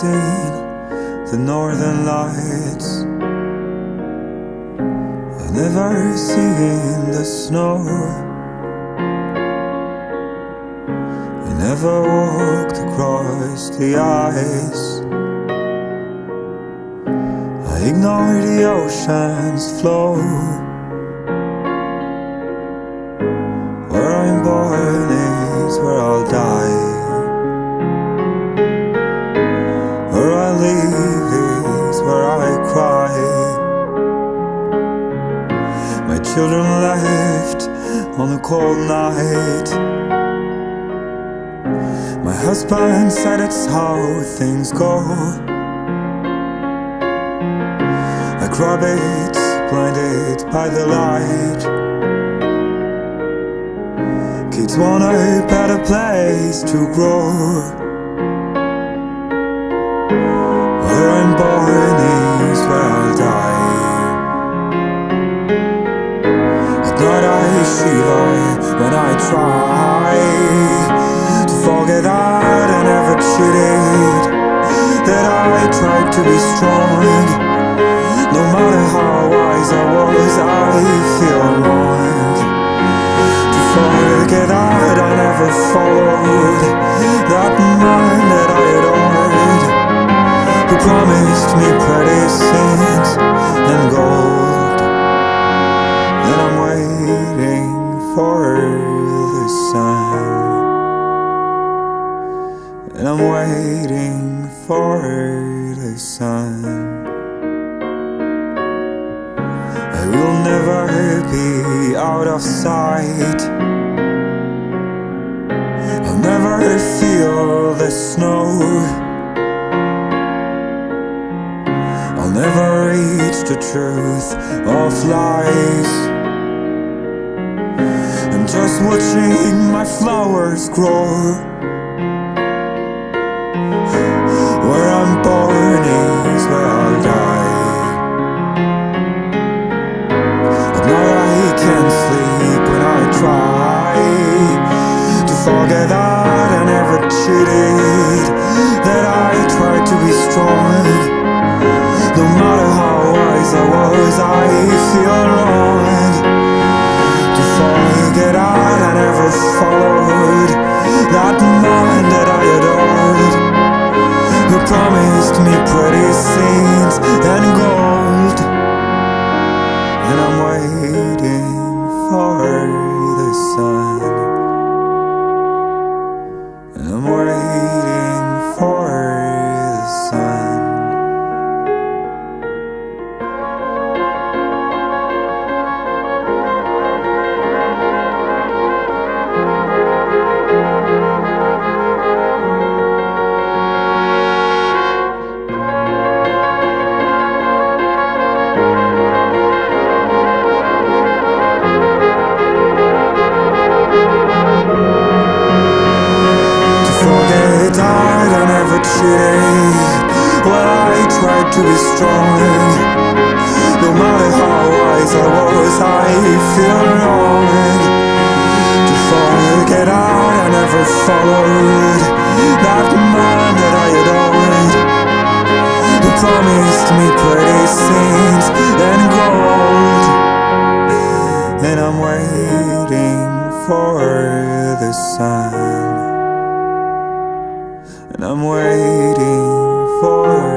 seen the northern lights. I've never seen the snow. I never walked across the ice. I ignore the ocean's flow. Where I'm born is where I'll die. Where I live is where I cry. My children left on a cold night. My husband said it's how things go. Like rabbits blinded by the light. Kids want a better place to grow. Where I'm born is where I'll die. At night I shiver when I try to forget that I never cheated, that I tried to be strong. No matter how wise I was, I feel wrong. To forget that I never followed that man that I adored, who promised me pretty scenes and gold. And I'm waiting for the sun. And I'm waiting for the sun. I will never be out of sight. I'll never feel the snow. I'll never reach the truth of lies. I'm just watching my flowers grow. Where I'm born is where I'll die. At night I can't sleep when I try to forget that I never cheated, that I tried to be strong. No matter how wise I was, I feel wrong. To forget that I never followed that man that I adored, who promised me pretty scenes and gold. And I'm waiting for the sun. And I'm waiting for the sun. Well, I tried to be strong. No matter how wise I was, I feel wrong. To forget I never followed that man that I adored, who promised me pretty scenes and gold. And I'm waiting for the sun. And I'm waiting for